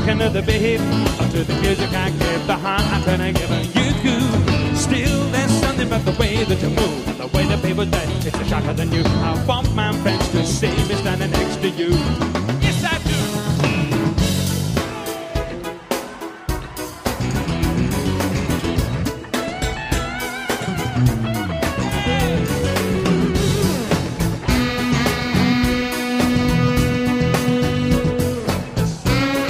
talking to the beat, to the music I give, the heart I'm gonna give you. Still, there's something about the way that you move, and the way that people dance. It's a shocker than you. I want my friends